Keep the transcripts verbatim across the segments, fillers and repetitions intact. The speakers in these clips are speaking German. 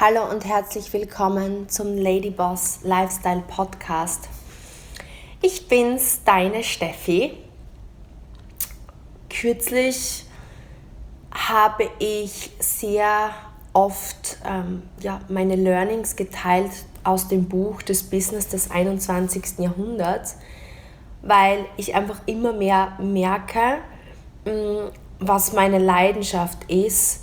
Hallo und herzlich willkommen zum Ladyboss Lifestyle Podcast. Ich bin's, deine Steffi. Kürzlich habe ich sehr oft ähm, ja, meine Learnings geteilt aus dem Buch Das Business des einundzwanzigsten Jahrhunderts, weil ich einfach immer mehr merke, was meine Leidenschaft ist,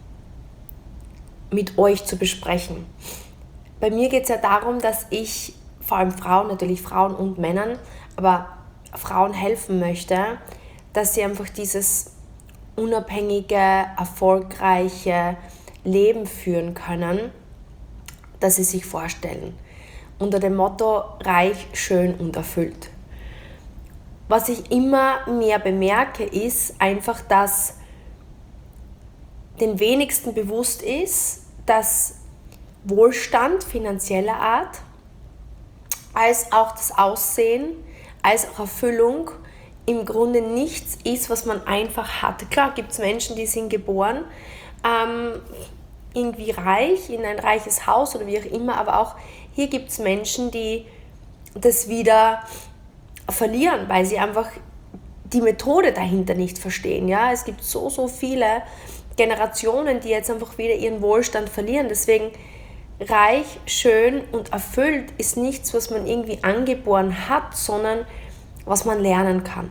mit euch zu besprechen. Bei mir geht es ja darum, dass ich vor allem Frauen, natürlich Frauen und Männern, aber Frauen helfen möchte, dass sie einfach dieses unabhängige, erfolgreiche Leben führen können, das sie sich vorstellen. Unter dem Motto reich, schön und erfüllt. Was ich immer mehr bemerke, ist einfach, dass den wenigsten bewusst ist, dass Wohlstand finanzieller Art, als auch das Aussehen, als auch Erfüllung im Grunde nichts ist, was man einfach hat. Klar gibt es Menschen, die sind geboren, ähm, irgendwie reich, in ein reiches Haus oder wie auch immer, aber auch hier gibt es Menschen, die das wieder verlieren, weil sie einfach die Methode dahinter nicht verstehen. Ja? Es gibt so, so viele Generationen, die jetzt einfach wieder ihren Wohlstand verlieren. Deswegen reich, schön und erfüllt ist nichts, was man irgendwie angeboren hat, sondern was man lernen kann.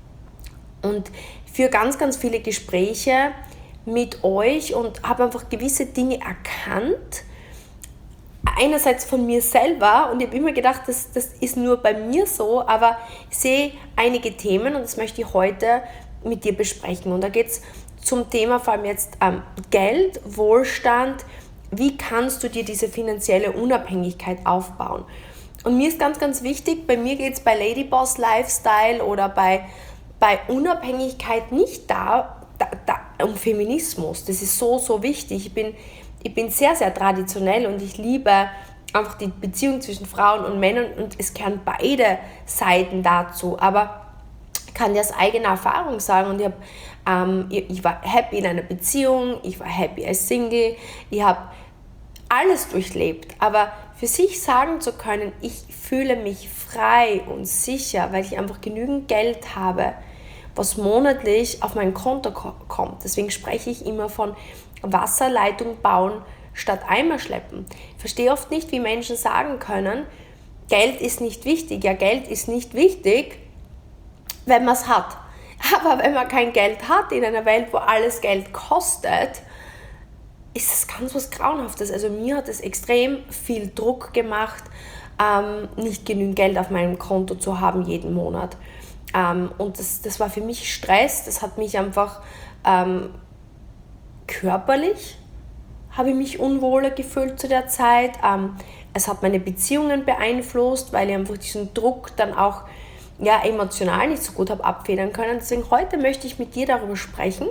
Und ich führe ganz, ganz viele Gespräche mit euch und habe einfach gewisse Dinge erkannt. Einerseits von mir selber, und ich habe immer gedacht, das, das ist nur bei mir so, aber ich sehe einige Themen und das möchte ich heute mit dir besprechen. Und da geht es zum Thema vor allem jetzt ähm, Geld, Wohlstand, wie kannst du dir diese finanzielle Unabhängigkeit aufbauen? Und mir ist ganz, ganz wichtig, bei mir geht es bei Ladyboss Lifestyle oder bei, bei Unabhängigkeit nicht da, da, da um Feminismus. Das ist so, so wichtig. Ich bin, ich bin sehr, sehr traditionell und ich liebe einfach die Beziehung zwischen Frauen und Männern und es gehören beide Seiten dazu. Aber ich kann dir aus eigener Erfahrung sagen, und ich, hab, ähm, ich, ich war happy in einer Beziehung, ich war happy als Single, ich habe alles durchlebt, aber für sich sagen zu können, ich fühle mich frei und sicher, weil ich einfach genügend Geld habe, was monatlich auf mein Konto ko- kommt. Deswegen spreche ich immer von Wasserleitung bauen statt Eimer schleppen. Ich verstehe oft nicht, wie Menschen sagen können, Geld ist nicht wichtig. Ja, Geld ist nicht wichtig, wenn man es hat. Aber wenn man kein Geld hat in einer Welt, wo alles Geld kostet, ist das ganz was Grauenhaftes. Also mir hat es extrem viel Druck gemacht, ähm, nicht genügend Geld auf meinem Konto zu haben jeden Monat. Ähm, und das, das war für mich Stress, das hat mich einfach ähm, körperlich, habe ich mich unwohler gefühlt zu der Zeit. Ähm, es hat meine Beziehungen beeinflusst, weil ich einfach diesen Druck dann auch ja, emotional nicht so gut habe abfedern können. Deswegen heute möchte ich mit dir darüber sprechen,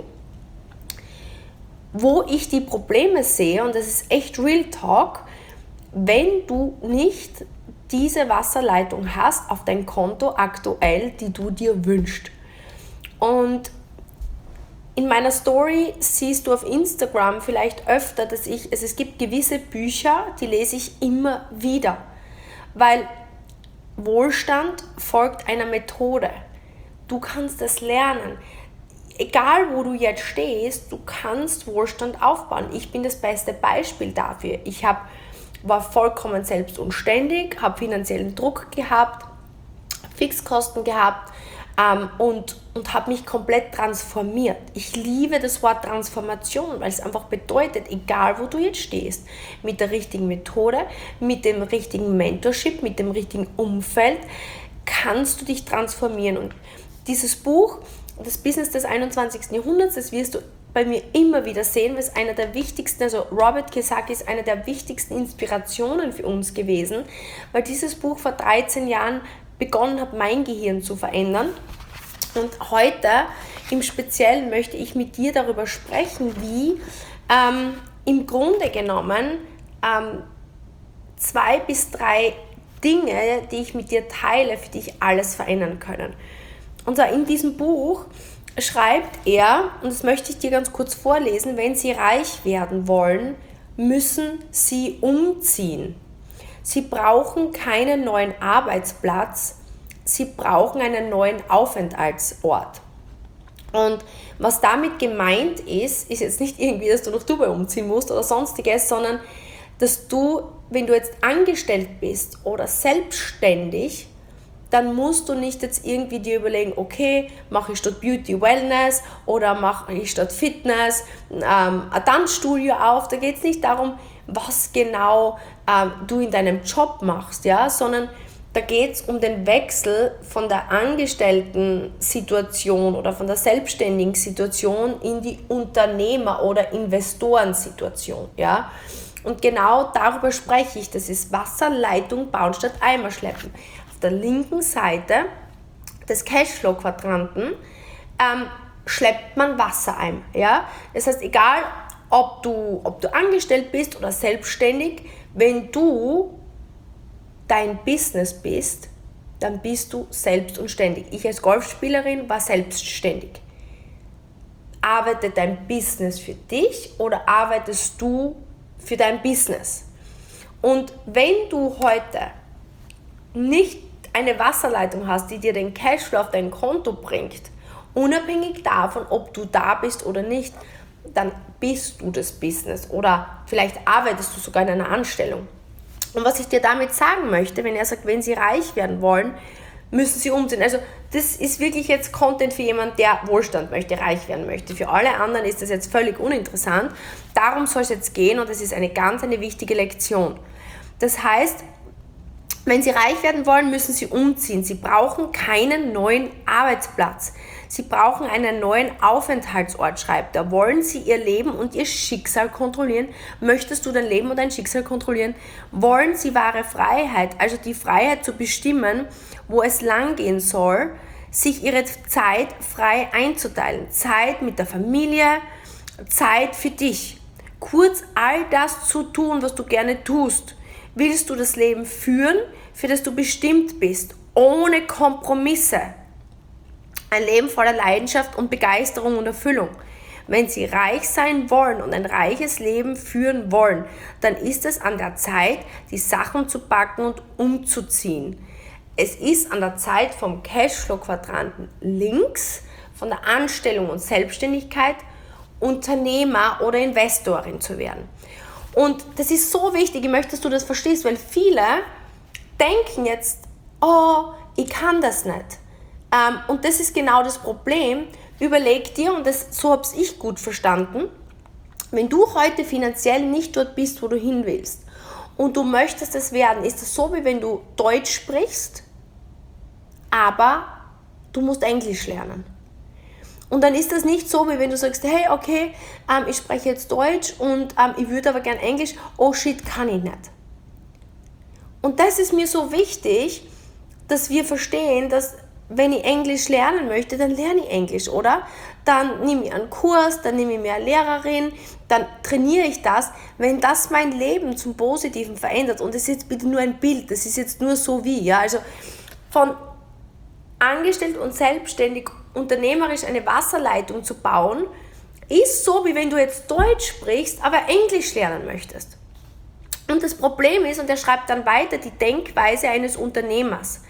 wo ich die Probleme sehe, und das ist echt Real Talk, wenn du nicht diese Wasserleitung hast auf dein Konto aktuell, die du dir wünschst. Und in meiner Story siehst du auf Instagram vielleicht öfter, dass ich, also es gibt gewisse Bücher, die lese ich immer wieder, weil Wohlstand folgt einer Methode. Du kannst es lernen. Egal, wo du jetzt stehst, du kannst Wohlstand aufbauen. Ich bin das beste Beispiel dafür. Ich hab, war vollkommen selbst und ständig, habe finanziellen Druck gehabt, Fixkosten gehabt ähm, und, und habe mich komplett transformiert. Ich liebe das Wort Transformation, weil es einfach bedeutet, egal wo du jetzt stehst, mit der richtigen Methode, mit dem richtigen Mentorship, mit dem richtigen Umfeld, kannst du dich transformieren. Und dieses Buch, Das Business des einundzwanzigsten Jahrhunderts, das wirst du bei mir immer wieder sehen, weil es einer der wichtigsten, also Robert Kiyosaki ist einer der wichtigsten Inspirationen für uns gewesen, weil dieses Buch vor dreizehn Jahren begonnen hat, mein Gehirn zu verändern. Und heute im Speziellen möchte ich mit dir darüber sprechen, wie ähm, im Grunde genommen ähm, zwei bis drei Dinge, die ich mit dir teile, für die ich alles verändern können. Und zwar in diesem Buch schreibt er, und das möchte ich dir ganz kurz vorlesen, wenn Sie reich werden wollen, müssen sie umziehen. Sie brauchen keinen neuen Arbeitsplatz, sie brauchen einen neuen Aufenthaltsort. Und was damit gemeint ist, ist jetzt nicht irgendwie, dass du nach Dubai umziehen musst oder sonstiges, sondern dass du, wenn du jetzt angestellt bist oder selbstständig, dann musst du nicht jetzt irgendwie dir überlegen, okay, mache ich statt Beauty Wellness oder mache ich statt Fitness ähm, ein Tanzstudio auf. Da geht es nicht darum, was genau ähm, du in deinem Job machst, ja, sondern da geht es um den Wechsel von der Angestellten-Situation oder von der selbstständigen Situation in die Unternehmer- oder Investorensituation. Ja? Und genau darüber spreche ich. Das ist Wasserleitung bauen statt Eimer schleppen. Auf der linken Seite des Cashflow-Quadranten ähm, schleppt man Wassereimer. Ja? Das heißt, egal ob du, ob du angestellt bist oder selbstständig, wenn du dein Business bist, dann bist du selbst und ständig. Ich als Golfspielerin war selbstständig. Arbeitet dein Business für dich oder arbeitest du für dein Business? Und wenn du heute nicht eine Wasserleitung hast, die dir den Cashflow auf dein Konto bringt, unabhängig davon, ob du da bist oder nicht, dann bist du das Business oder vielleicht arbeitest du sogar in einer Anstellung. Und was ich dir damit sagen möchte, wenn er sagt, wenn sie reich werden wollen, müssen sie umziehen. Also das ist wirklich jetzt Content für jemanden, der Wohlstand möchte, reich werden möchte. Für alle anderen ist das jetzt völlig uninteressant. Darum soll es jetzt gehen und das ist eine ganz eine wichtige Lektion. Das heißt, wenn sie reich werden wollen, müssen sie umziehen. Sie brauchen keinen neuen Arbeitsplatz. Sie brauchen einen neuen Aufenthaltsort, schreibt er. Wollen sie ihr Leben und ihr Schicksal kontrollieren? Möchtest du dein Leben und dein Schicksal kontrollieren? Wollen sie wahre Freiheit, also die Freiheit zu bestimmen, wo es langgehen soll, sich ihre Zeit frei einzuteilen? Zeit mit der Familie, Zeit für dich. Kurz all das zu tun, was du gerne tust. Willst du das Leben führen, für das du bestimmt bist, ohne Kompromisse? Ein Leben voller Leidenschaft und Begeisterung und Erfüllung. Wenn sie reich sein wollen und ein reiches Leben führen wollen, dann ist es an der Zeit, die Sachen zu packen und umzuziehen. Es ist an der Zeit vom Cashflow-Quadranten links, von der Anstellung und Selbstständigkeit, Unternehmer oder Investorin zu werden. Und das ist so wichtig, ich möchte, dass du das verstehst, weil viele denken jetzt, oh, ich kann das nicht. Ähm, und das ist genau das Problem. Überleg dir, und das, so habe ich gut verstanden, wenn du heute finanziell nicht dort bist, wo du hin willst und du möchtest es werden, ist es so, wie wenn du Deutsch sprichst, aber du musst Englisch lernen. Und dann ist das nicht so, wie wenn du sagst, hey, okay, ähm, ich spreche jetzt Deutsch und ähm, ich würde aber gern Englisch, oh shit, kann ich nicht. Und das ist mir so wichtig, dass wir verstehen, dass wenn ich Englisch lernen möchte, dann lerne ich Englisch, oder? Dann nehme ich einen Kurs, dann nehme ich mir eine Lehrerin, dann trainiere ich das. Wenn das mein Leben zum Positiven verändert, und das ist jetzt bitte nur ein Bild, das ist jetzt nur so wie, ja, also von angestellt und selbstständig unternehmerisch eine Wasserleitung zu bauen, ist so, wie wenn du jetzt Deutsch sprichst, aber Englisch lernen möchtest. Und das Problem ist, und er schreibt dann weiter, die Denkweise eines Unternehmers.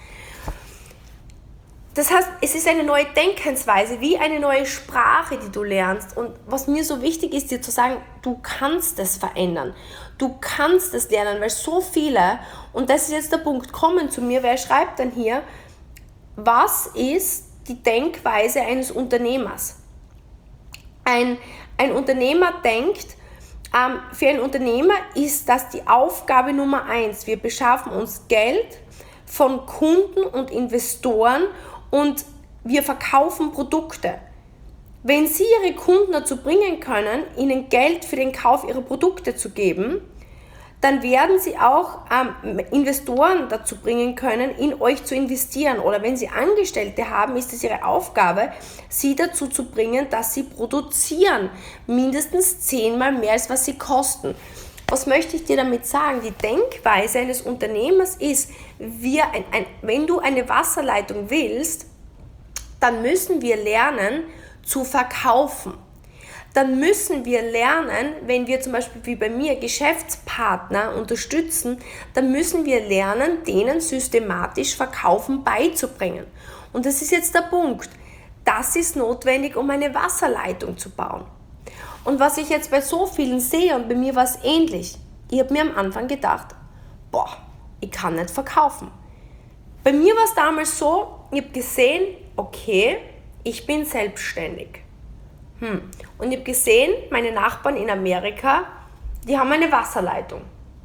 Das heißt, es ist eine neue Denkensweise, wie eine neue Sprache, die du lernst. Und was mir so wichtig ist, dir zu sagen, du kannst das verändern. Du kannst das lernen, weil so viele, und das ist jetzt der Punkt, kommen zu mir, wer schreibt dann hier, was ist die Denkweise eines Unternehmers? Ein, ein Unternehmer denkt, ähm, für einen Unternehmer ist das die Aufgabe Nummer eins. Wir beschaffen uns Geld von Kunden und Investoren und wir verkaufen Produkte. Wenn Sie Ihre Kunden dazu bringen können, Ihnen Geld für den Kauf Ihrer Produkte zu geben, dann werden Sie auch ähm, Investoren dazu bringen können, in euch zu investieren. Oder wenn Sie Angestellte haben, ist es Ihre Aufgabe, sie dazu zu bringen, dass sie produzieren. Mindestens zehnmal mehr, als was sie kosten. Was möchte ich dir damit sagen? Die Denkweise eines Unternehmers ist, wir ein, ein, wenn du eine Wasserleitung willst, dann müssen wir lernen zu verkaufen. dann müssen wir lernen, wenn wir zum Beispiel wie bei mir Geschäftspartner unterstützen, dann müssen wir lernen, denen systematisch Verkaufen beizubringen. Und das ist jetzt der Punkt. Das ist notwendig, um eine Wasserleitung zu bauen. Und was ich jetzt bei so vielen sehe, und bei mir war es ähnlich, ich habe mir am Anfang gedacht, boah, ich kann nicht verkaufen. Bei mir war es damals so, ich habe gesehen, okay, ich bin selbstständig. Hm. Und ich habe gesehen, meine Nachbarn in Amerika, die haben eine Wasserleitung.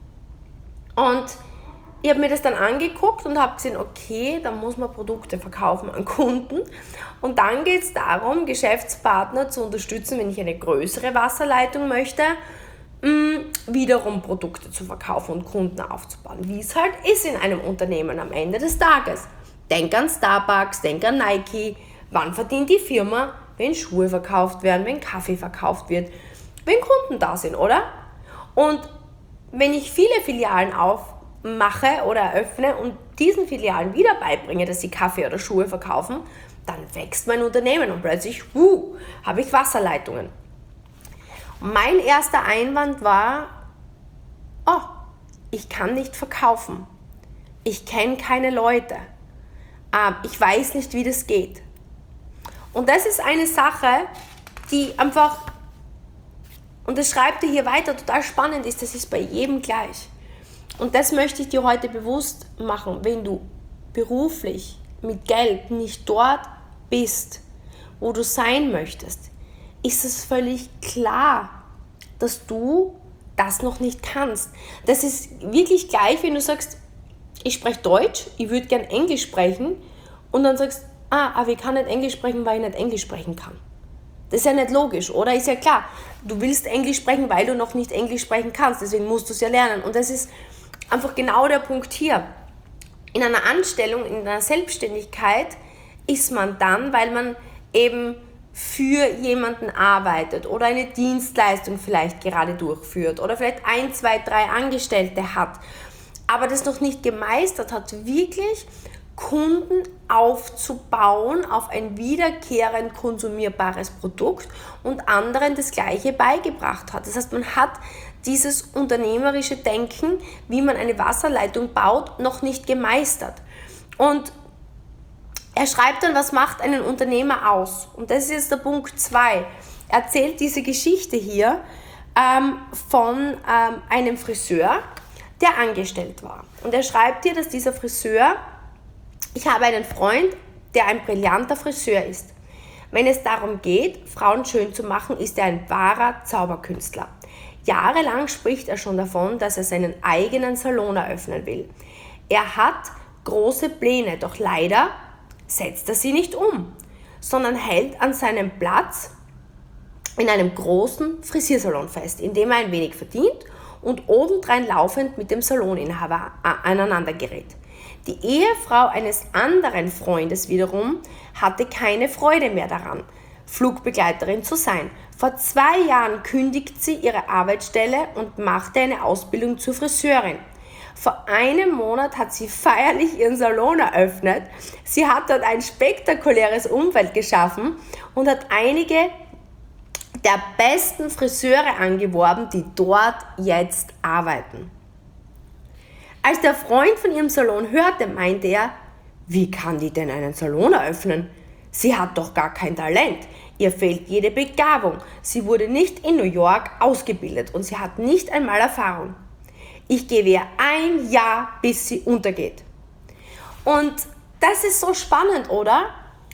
Und ich habe mir das dann angeguckt und habe gesehen, okay, da muss man Produkte verkaufen an Kunden. Und dann geht es darum, Geschäftspartner zu unterstützen, wenn ich eine größere Wasserleitung möchte, mh, wiederum Produkte zu verkaufen und Kunden aufzubauen. Wie es halt ist in einem Unternehmen am Ende des Tages. Denk an Starbucks, denk an Nike. Wann verdient die Firma? Wenn Schuhe verkauft werden, wenn Kaffee verkauft wird, wenn Kunden da sind, oder? Und wenn ich viele Filialen aufmache oder eröffne und diesen Filialen wieder beibringe, dass sie Kaffee oder Schuhe verkaufen, dann wächst mein Unternehmen und plötzlich, wuh, habe ich Wasserleitungen. Und mein erster Einwand war, oh, ich kann nicht verkaufen. Ich kenne keine Leute. Ich weiß nicht, wie das geht. Und das ist eine Sache, die einfach, und das schreibt er hier weiter, total spannend ist, das ist bei jedem gleich. Und das möchte ich dir heute bewusst machen, wenn du beruflich mit Geld nicht dort bist, wo du sein möchtest, ist es völlig klar, dass du das noch nicht kannst. Das ist wirklich gleich, wenn du sagst, ich spreche Deutsch, ich würde gern Englisch sprechen und dann sagst, ah, aber ich kann nicht Englisch sprechen, weil ich nicht Englisch sprechen kann. Das ist ja nicht logisch, oder? Ist ja klar, du willst Englisch sprechen, weil du noch nicht Englisch sprechen kannst, deswegen musst du es ja lernen. Und das ist einfach genau der Punkt hier. In einer Anstellung, in einer Selbstständigkeit ist man dann, weil man eben für jemanden arbeitet oder eine Dienstleistung vielleicht gerade durchführt oder vielleicht ein, zwei, drei Angestellte hat, aber das noch nicht gemeistert hat, wirklich Kunden aufzubauen auf ein wiederkehrend konsumierbares Produkt und anderen das Gleiche beigebracht hat. Das heißt, man hat dieses unternehmerische Denken, wie man eine Wasserleitung baut, noch nicht gemeistert. Und er schreibt dann, was macht einen Unternehmer aus? Und das ist jetzt der Punkt zwei. Er erzählt diese Geschichte hier ähm, von ähm, einem Friseur, der angestellt war. Und er schreibt hier, dass dieser Friseur, ich habe einen Freund, der ein brillanter Friseur ist. Wenn es darum geht, Frauen schön zu machen, ist er ein wahrer Zauberkünstler. Jahrelang spricht er schon davon, dass er seinen eigenen Salon eröffnen will. Er hat große Pläne, doch leider setzt er sie nicht um, sondern hält an seinem Platz in einem großen Frisiersalon fest, in dem er ein wenig verdient und obendrein laufend mit dem Saloninhaber aneinander gerät. Die Ehefrau eines anderen Freundes wiederum hatte keine Freude mehr daran, Flugbegleiterin zu sein. Vor zwei Jahren kündigt sie ihre Arbeitsstelle und machte eine Ausbildung zur Friseurin. Vor einem Monat hat sie feierlich ihren Salon eröffnet. Sie hat dort ein spektakuläres Umfeld geschaffen und hat einige der besten Friseure angeworben, die dort jetzt arbeiten. Als der Freund von ihrem Salon hörte, meinte er, wie kann die denn einen Salon eröffnen? Sie hat doch gar kein Talent. Ihr fehlt jede Begabung. Sie wurde nicht in New York ausgebildet und sie hat nicht einmal Erfahrung. Ich gebe ihr ein Jahr, bis sie untergeht. Und das ist so spannend, oder?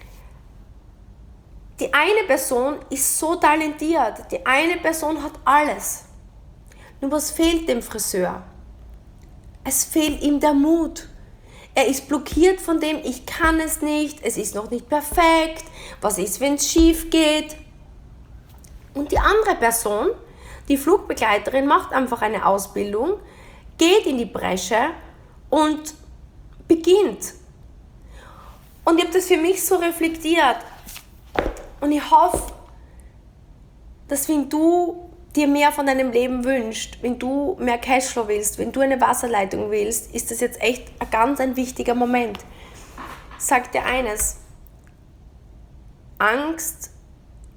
Die eine Person ist so talentiert, die eine Person hat alles. Nur was fehlt dem Friseur? Es fehlt ihm der Mut. Er ist blockiert von dem, ich kann es nicht, es ist noch nicht perfekt, was ist, wenn es schief geht? Und die andere Person, die Flugbegleiterin, macht einfach eine Ausbildung, geht in die Bresche und beginnt. Und ich habe das für mich so reflektiert. Und ich hoffe, dass wenn du dir mehr von deinem Leben wünschst, wenn du mehr Cashflow willst, wenn du eine Wasserleitung willst, ist das jetzt echt ein ganz ein wichtiger Moment. Sag dir eines, Angst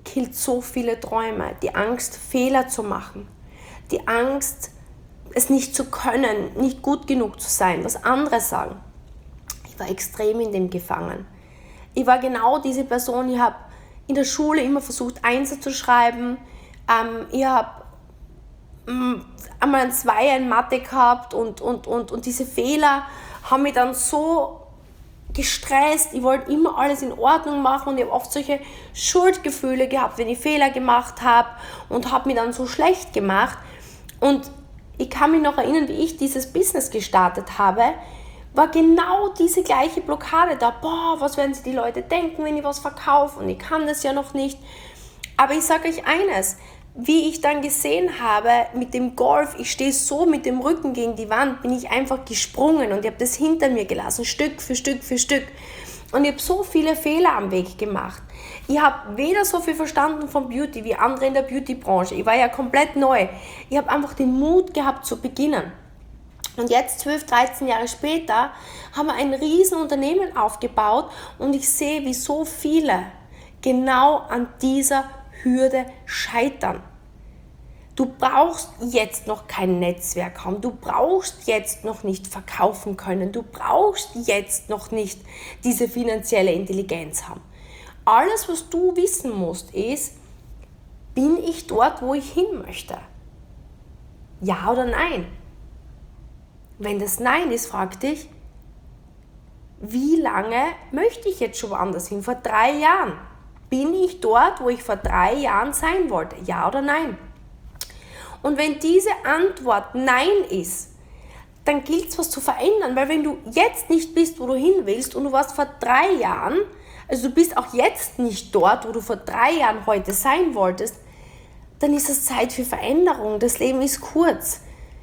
killt so viele Träume. Die Angst, Fehler zu machen. Die Angst, es nicht zu können, nicht gut genug zu sein, was andere sagen. Ich war extrem in dem gefangen. Ich war genau diese Person, ich habe in der Schule immer versucht, Einser zu schreiben. Ähm, ich habe ähm, einmal ein Zweier in Mathe gehabt und, und, und, und diese Fehler haben mich dann so gestresst. Ich wollte immer alles in Ordnung machen und ich habe oft solche Schuldgefühle gehabt, wenn ich Fehler gemacht habe und habe mich dann so schlecht gemacht. Und ich kann mich noch erinnern, wie ich dieses Business gestartet habe, war genau diese gleiche Blockade da. Boah, was werden sich die Leute denken, wenn ich was verkaufe und ich kann das ja noch nicht. Aber ich sage euch eines, wie ich dann gesehen habe mit dem Golf, ich stehe so mit dem Rücken gegen die Wand, bin ich einfach gesprungen und ich habe das hinter mir gelassen, Stück für Stück für Stück. Und ich habe so viele Fehler am Weg gemacht. Ich habe weder so viel verstanden von Beauty wie andere in der Beauty-Branche. Ich war ja komplett neu. Ich habe einfach den Mut gehabt zu beginnen. Und jetzt, zwölf, dreizehn Jahre später, haben wir ein riesen Unternehmen aufgebaut und ich sehe, wie so viele genau an dieser Hürde scheitern. Du brauchst jetzt noch kein Netzwerk haben, du brauchst jetzt noch nicht verkaufen können, du brauchst jetzt noch nicht diese finanzielle Intelligenz haben. Alles, was du wissen musst, ist, bin ich dort, wo ich hin möchte? Ja oder nein? Wenn das Nein ist, frag dich, wie lange möchte ich jetzt schon woanders hin? Vor drei Jahren. Bin ich dort, wo ich vor drei Jahren sein wollte? Ja oder nein? Und wenn diese Antwort Nein ist, dann gilt es, was zu verändern. Weil wenn du jetzt nicht bist, wo du hin willst und du warst vor drei Jahren, also du bist auch jetzt nicht dort, wo du vor drei Jahren heute sein wolltest, dann ist es Zeit für Veränderung. Das Leben ist kurz.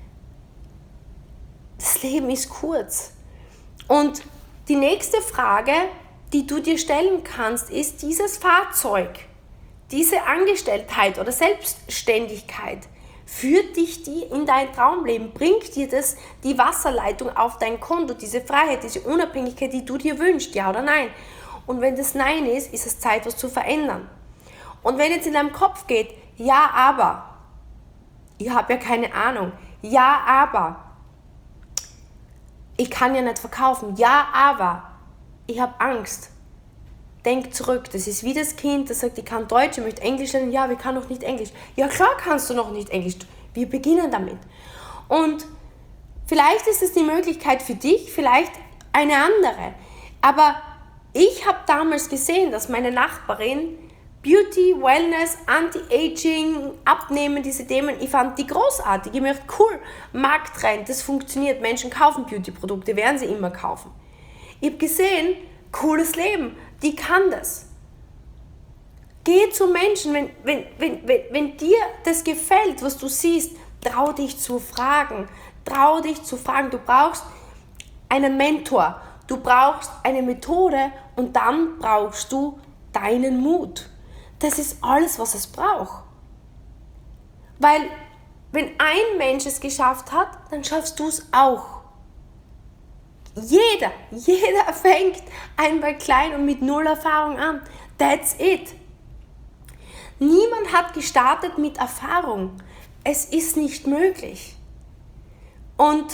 Das Leben ist kurz. Und die nächste Frage, die du dir stellen kannst, ist dieses Fahrzeug, diese Angestelltheit oder Selbstständigkeit, führt dich die in dein Traumleben? Bringt dir das die Wasserleitung auf dein Konto, diese Freiheit, diese Unabhängigkeit, die du dir wünschst, ja oder nein? Und wenn das Nein ist, ist es Zeit, was zu verändern. Und wenn jetzt in deinem Kopf geht, ja, aber, ich habe ja keine Ahnung, ja, aber, ich kann ja nicht verkaufen, ja, aber, ich habe Angst. Denk zurück, das ist wie das Kind, das sagt, ich kann Deutsch, ich möchte Englisch lernen, ja, aber ich kann noch nicht Englisch. Ja, klar kannst du noch nicht Englisch, wir beginnen damit. Und vielleicht ist es die Möglichkeit für dich, vielleicht eine andere. Aber ich habe damals gesehen, dass meine Nachbarin Beauty, Wellness, Anti-Aging, Abnehmen, diese Themen, ich fand die großartig. Ich möchte cool, Markttrend, das funktioniert, Menschen kaufen Beauty-Produkte, werden sie immer kaufen. Ich habe gesehen, cooles Leben, die kann das. Geh zu Menschen, wenn, wenn, wenn, wenn, wenn dir das gefällt, was du siehst, trau dich zu fragen. Trau dich zu fragen. Du brauchst einen Mentor, du brauchst eine Methode und dann brauchst du deinen Mut. Das ist alles, was es braucht. Weil wenn ein Mensch es geschafft hat, dann schaffst du es auch. Jeder, jeder fängt einmal klein und mit null Erfahrung an. That's it. Niemand hat gestartet mit Erfahrung. Es ist nicht möglich. Und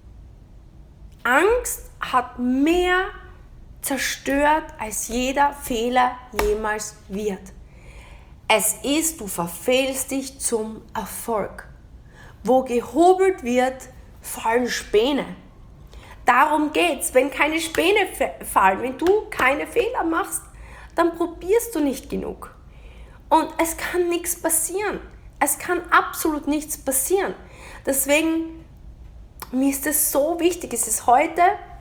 Angst hat mehr zerstört, als jeder Fehler jemals wird. Es ist, du verfehlst dich zum Erfolg. Wo gehobelt wird, fallen Späne. Darum geht's. Wenn keine Späne fallen, wenn du keine Fehler machst, dann probierst du nicht genug. Und es kann nichts passieren. Es kann absolut nichts passieren. Deswegen, mir ist es so wichtig, es ist heute,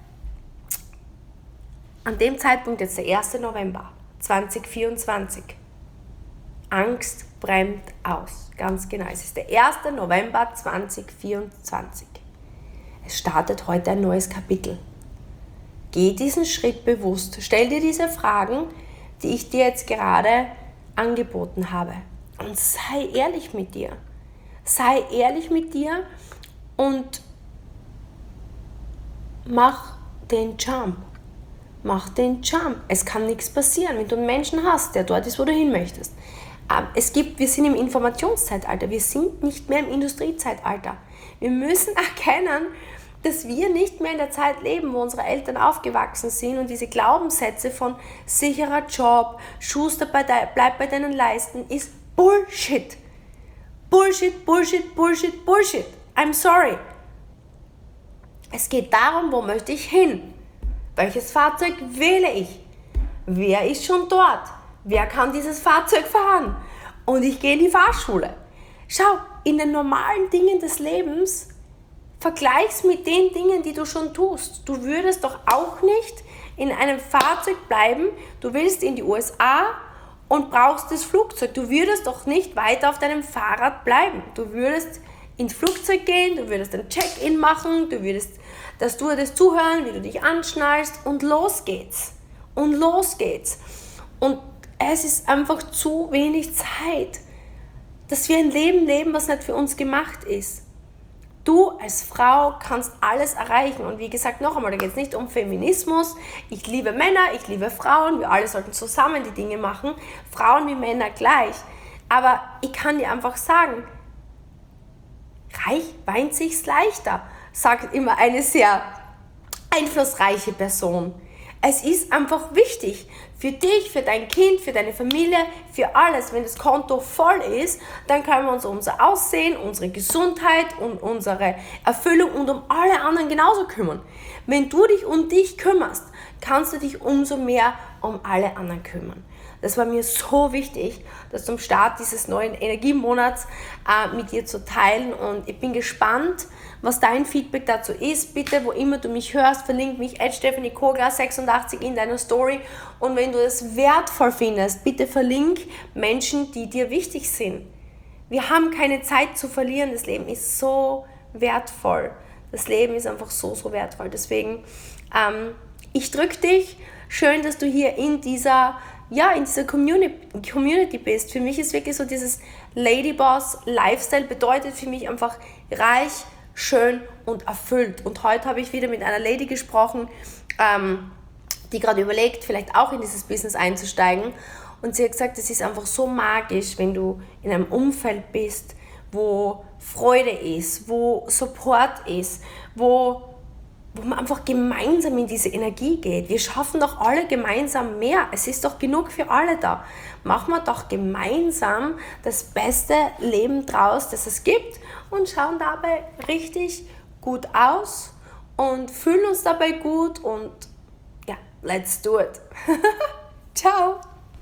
an dem Zeitpunkt jetzt der erste November zweitausendvierundzwanzig. Angst bremst aus. Ganz genau. Es ist der erste November zweitausendvierundzwanzig. Es startet heute ein neues Kapitel. Geh diesen Schritt bewusst. Stell dir diese Fragen, die ich dir jetzt gerade angeboten habe. Und sei ehrlich mit dir. Sei ehrlich mit dir und mach den Jump. Mach den Jump. Es kann nichts passieren, wenn du einen Menschen hast, der dort ist, wo du hin möchtest. Ähm, es gibt, wir sind im Informationszeitalter, wir sind nicht mehr im Industriezeitalter. Wir müssen erkennen, dass wir nicht mehr in der Zeit leben, wo unsere Eltern aufgewachsen sind und diese Glaubenssätze von sicherer Job, Schuster bleib bei deinen Leisten, ist Bullshit. Bullshit, Bullshit, Bullshit, Bullshit. I'm sorry. Es geht darum, wo möchte ich hin? Welches Fahrzeug wähle ich? Wer ist schon dort? Wer kann dieses Fahrzeug fahren? Und ich gehe in die Fahrschule. Schau, in den normalen Dingen des Lebens vergleich's mit den Dingen, die du schon tust. Du würdest doch auch nicht in einem Fahrzeug bleiben, du willst in die U S A und brauchst das Flugzeug. Du würdest doch nicht weiter auf deinem Fahrrad bleiben. Du würdest ins Flugzeug gehen, du würdest ein Check-in machen, du würdest das Stewardess zuhören, wie du dich anschnallst und los geht's. Und los geht's. Und es ist einfach zu wenig Zeit, dass wir ein Leben leben, was nicht für uns gemacht ist. Du als Frau kannst alles erreichen. Und wie gesagt, noch einmal, da geht es nicht um Feminismus. Ich liebe Männer, ich liebe Frauen. Wir alle sollten zusammen die Dinge machen. Frauen wie Männer gleich. Aber ich kann dir einfach sagen, reich weint sich's leichter, sagt immer eine sehr einflussreiche Person. Es ist einfach wichtig für dich, für dein Kind, für deine Familie, für alles. Wenn das Konto voll ist, dann können wir uns um unser Aussehen, unsere Gesundheit und unsere Erfüllung und um alle anderen genauso kümmern. Wenn du dich um dich kümmerst, kannst du dich umso mehr um alle anderen kümmern. Das war mir so wichtig, das zum Start dieses neuen Energiemonats äh, mit dir zu teilen und ich bin gespannt, was dein Feedback dazu ist. Bitte, wo immer du mich hörst, verlinke mich at Stephanie Kogler sechsundachtzig in deiner Story und wenn du es wertvoll findest, bitte verlinke Menschen, die dir wichtig sind. Wir haben keine Zeit zu verlieren, das Leben ist so wertvoll. Das Leben ist einfach so, so wertvoll. Deswegen, ähm, ich drücke dich. Schön, dass du hier in dieser ja, in dieser Community, Community bist. Für mich ist wirklich so dieses Ladyboss Lifestyle bedeutet für mich einfach reich, schön und erfüllt. Und heute habe ich wieder mit einer Lady gesprochen, ähm, die gerade überlegt, vielleicht auch in dieses Business einzusteigen. Und sie hat gesagt, es ist einfach so magisch, wenn du in einem Umfeld bist, wo Freude ist, wo Support ist, wo wo man einfach gemeinsam in diese Energie geht. Wir schaffen doch alle gemeinsam mehr. Es ist doch genug für alle da. Machen wir doch gemeinsam das beste Leben draus, das es gibt und schauen dabei richtig gut aus und fühlen uns dabei gut und ja, let's do it. Ciao.